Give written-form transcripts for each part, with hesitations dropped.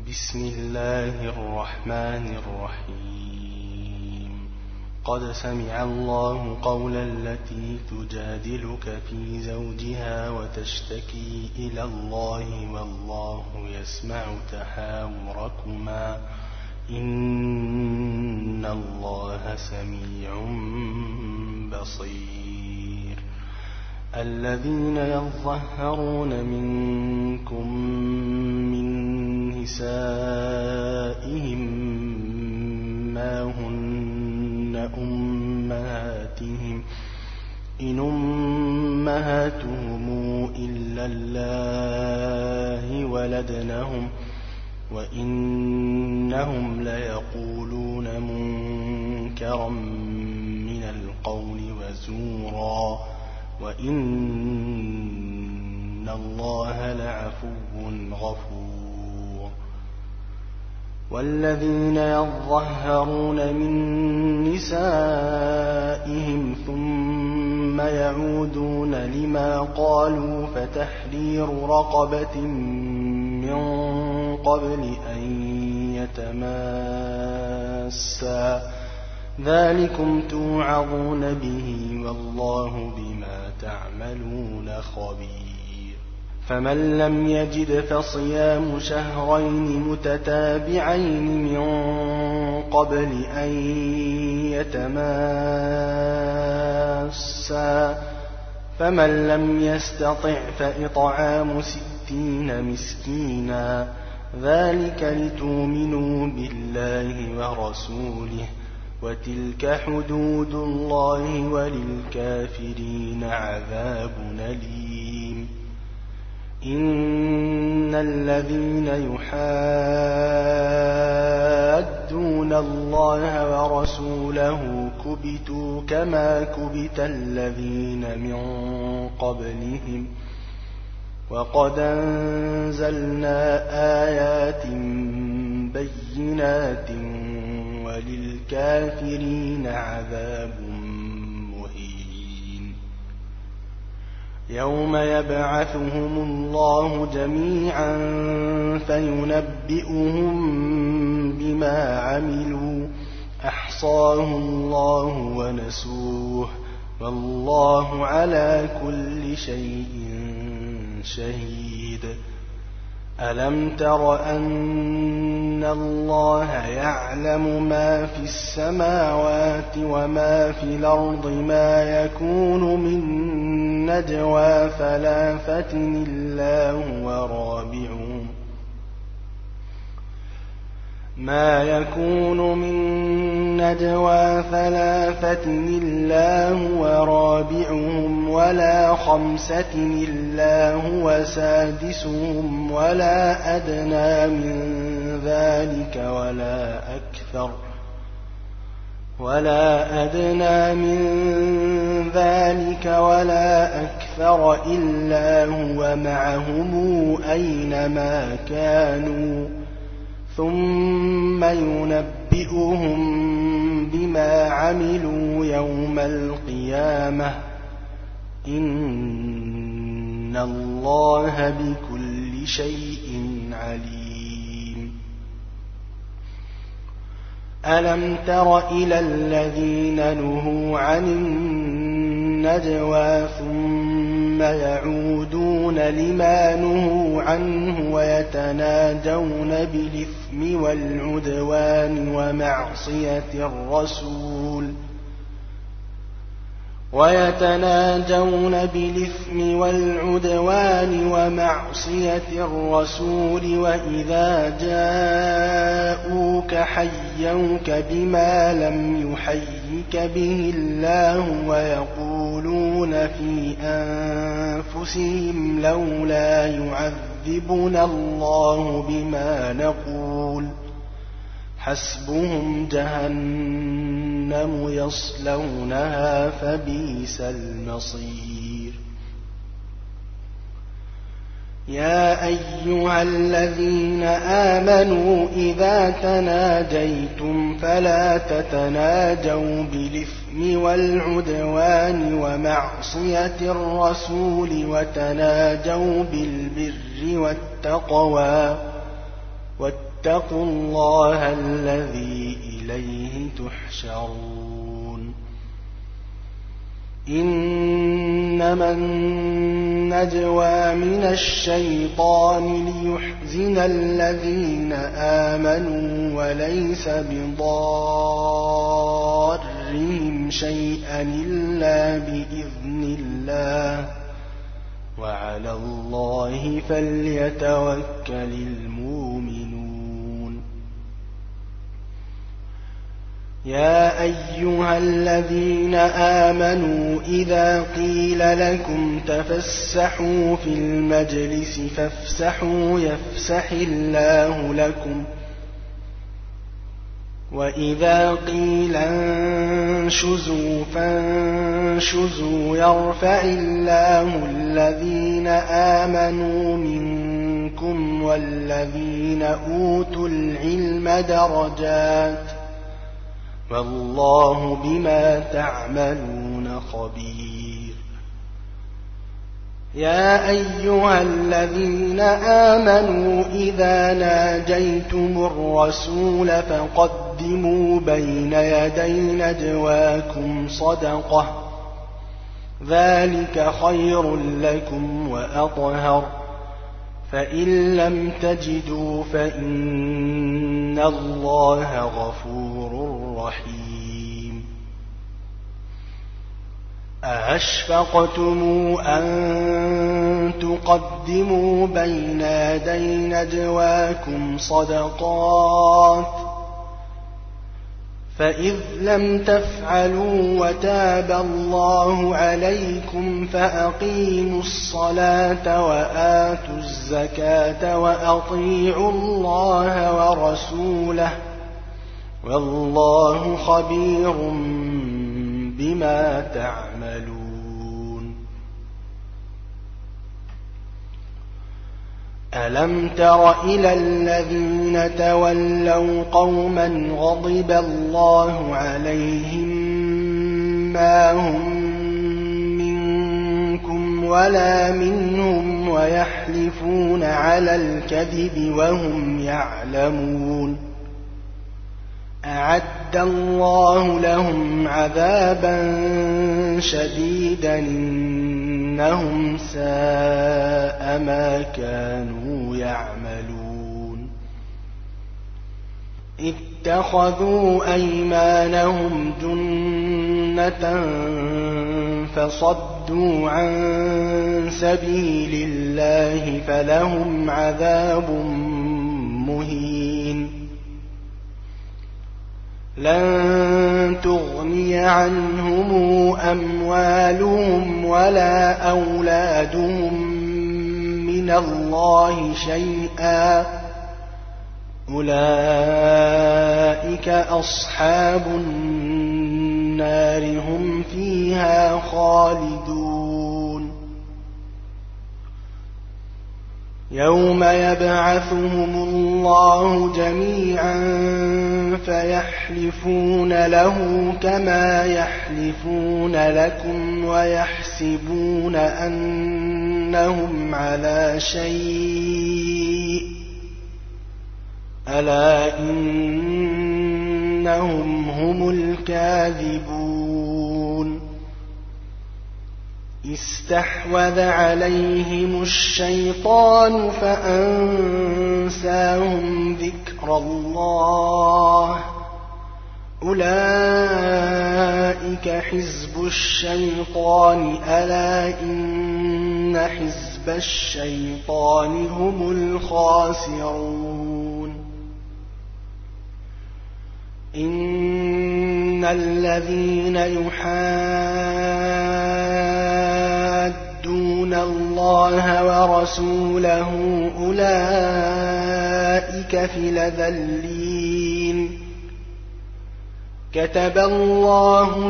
بسم الله الرحمن الرحيم. قد سمع الله قول التي تجادلك في زوجها وتشتكي إلى الله والله يسمع تحاوركما إن الله سميع بصير. الذين يظهرون منكم من نسائهم ما هن أمهاتهم إن أمهاتهم إلا الله ولدنهم وإنهم ليقولون منكرا من القول وزورا وإن الله لعفو غفور. والذين يظهرون من نسائهم ثم يعودون لما قالوا فتحرير رقبة من قبل أن يتماسا ذلكم توعظون به والله بما تعملون خبير. فمن لم يجد فصيام شهرين متتابعين من قبل أن يتماسا فمن لم يستطع فإطعام 60 مسكينا ذلك لتؤمنوا بالله ورسوله وتلك حدود الله وللكافرين عذاب أليم. إن الذين يحادون الله ورسوله كبتوا كما كبت الذين من قبلهم وقد أنزلنا آيات بينات وللكافرين عذاب مهين. يوم يبعثهم الله جميعا فينبئهم بما عملوا أحصاه الله ونسوه والله على كل شيء شهيد. ألم تر أن الله يعلم ما في السماوات وما في الأرض ما يكون من نجوى ثلاثة إلا هو رابعهم ما يكون من نجوى ثلاثة إلا هو رابعهم ولا خمسة إلا هو سادسهم ولا أدنى من ذلك ولا أكثر إلا هو معهم أينما كانوا ثم ينبئهم بما عملوا يوم القيامة إن الله بكل شيء عليم. ألم تر إلى الذين نهوا عن النجوى ثم يعودون لما نهوا عنه ويتناجون بالإثم والعدوان ومعصية الرسول وإذا جاءوك حيوك بما لم يحيك به الله ويقولون في أنفسهم لولا يعذبنا الله بما نقول حسبهم جهنم يصلونها فبئس المصير. يا أيها الذين آمنوا إذا تناجيتم فلا تتناجوا بالإثم والعدوان ومعصية الرسول وتناجوا بالبر والتقوى واتقوا الله الذي إليه تحشرون إنما النجوى من الشيطان ليحزن الذين آمنوا وليس بضارهم شيئا إلا بإذن الله وعلى الله فليتوكل المؤمنون يا أيها الذين آمنوا إذا قيل لكم تفسحوا في المجلس فافسحوا يفسح الله لكم وإذا قيل انشزوا فانشزوا يرفع الله الذين آمنوا منكم والذين أوتوا العلم درجات والله بما تعملون خبير يا أيها الذين آمنوا إذا ناجيتم الرسول فقدموا بين يدي نجواكم صدقة ذلك خير لكم وأطهر فإن لم تجدوا فإن الله غفور رحيم أأشفقتم أن تقدموا بين يدي نجواكم صدقات فإذ لم تفعلوا وتاب الله عليكم فأقيموا الصلاة وآتوا الزكاة وأطيعوا الله ورسوله والله خبير بما تعملون ألم تر إلى الذين تولوا قوما غضب الله عليهم ما هم منكم ولا منهم ويحلفون على الكذب وهم يعلمون أعد الله لهم عذابا شديدا إنهم ساء ما كانوا يعملون اتخذوا أيمانهم جنة فصدوا عن سبيل الله فلهم عذاب مهين لن تغني عنهم أموالهم ولا أولادهم من الله شيئا أولئك أصحاب النار هم فيها خالدون يوم يبعثهم الله جميعا فيحلفون له كما يحلفون لكم ويحسبون أنهم على شيء ألا إنهم هم الكاذبون استحوذ عليهم الشيطان فأنساهم ذكر الله أولئك حزب الشيطان ألا إن حزب الشيطان هم الخاسرون إن الذين يحادون الله ورسوله أولئك في الأذلين كتب الله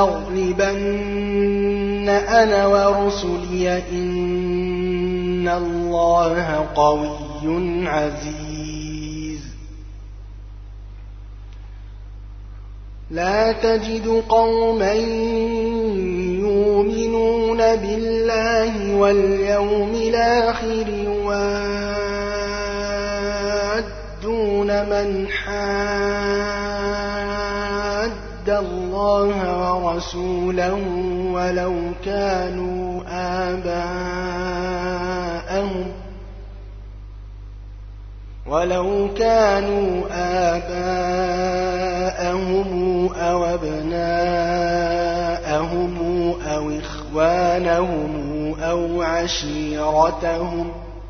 لأغلبن أنا ورسلي إن الله قوي عزيز لا تجد قوما يؤمنون بالله واليوم الآخر يُجَادِلُونَ مَنْ حَادَّ اللَّهَ وَرَسُولَهُ وَلَوْ كَانُوا آبَاءَهُمْ أَوْ أَبْنَاءَهُمْ أَوْ إِخْوَانَهُمْ أَوْ عَشِيرَتَهُمْ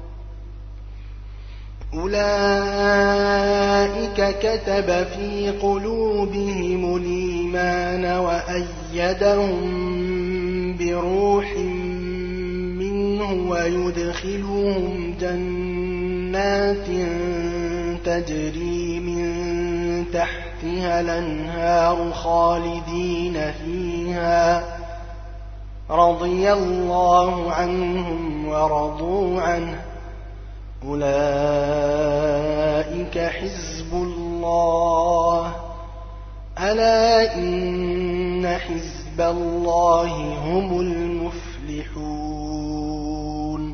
أُولَئِكَ كَتَبَ في قُلُوبِهِمُ الْإِيمَانَ وَأَيَّدَهُم بِرُوحٍ مِّنْهُ وَيُدْخِلُهُمْ جَنَّاتٍ تَجْرِي مِن تَحْتِهَا الْأَنْهَارُ خَالِدِينَ فِيهَا رَضِيَ اللَّهُ عَنْهُمْ وَرَضُوا عَنْهُ أُولَئِكَ حِزْبُ اللَّهِ أَلَا إِنَّ حِزْبَ اللَّهِ هُمُ الْمُفْلِحُونَ